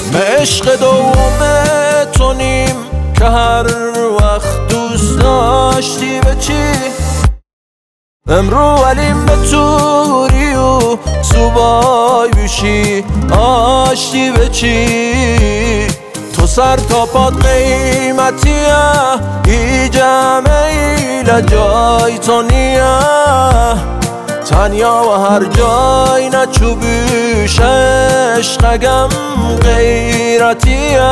عشق دوم تونیم که هر وقت دوست داشتی به چی امرو علیم به توری و زوبای بیشی آشتی به چی تو سر تا پاد قیمتیه ای جمعی لجای تو نیه تنیا و هر جای نچوبیش عشقگم غیرتیه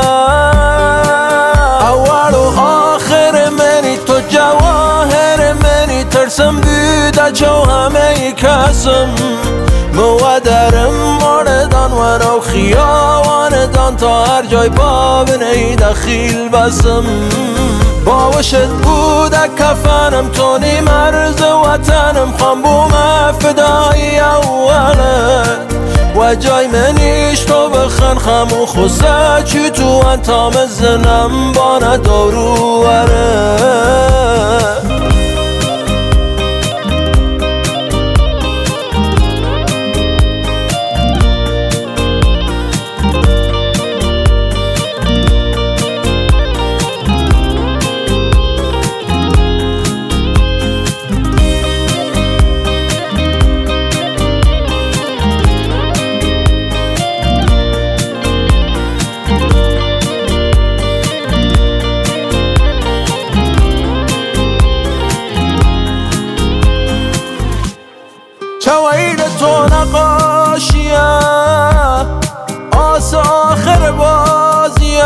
اول و آخر منی تو جواهر منی ترسم بیده چو همه کسم مودرم مردان و نو خیاواندان تا هر جای پا بنی دخیل بسم باوشت بوده کفنم تونی مرز وطنم خان بوم فدایی اوله و جای منیش تو بخن خمو خوزه چی تو انتام زنم بانه دورو وره شوایل تو نقاشیه آس آخر بازیه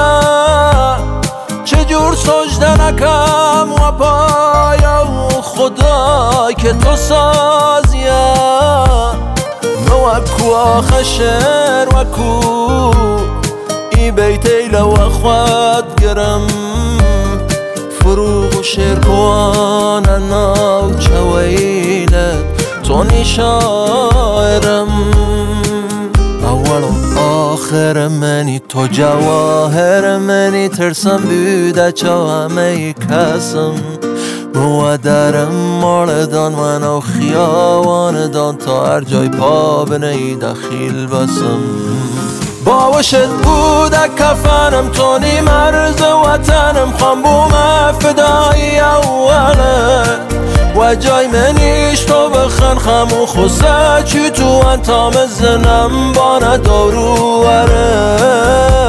چجور سجده نکم و پایا و خدا که تو سازیه وکو آخه شعر وکو ای بیتی لو اخوات گرم فروغ و شعر کوانه ناو چویلت تو شاعرم اول و آخر منی تو جواهر منی ترسم بیده چو همه کسم مودرم مردان منو خیاواندان تا هر جای پا بنی دخیل بسم باوشت بوده کفنم تونی مرز وطنم خان بوم فدایی اوله و جای منیش تو بخن خمو خوزه چی تو انتام زنم بانه دورو وره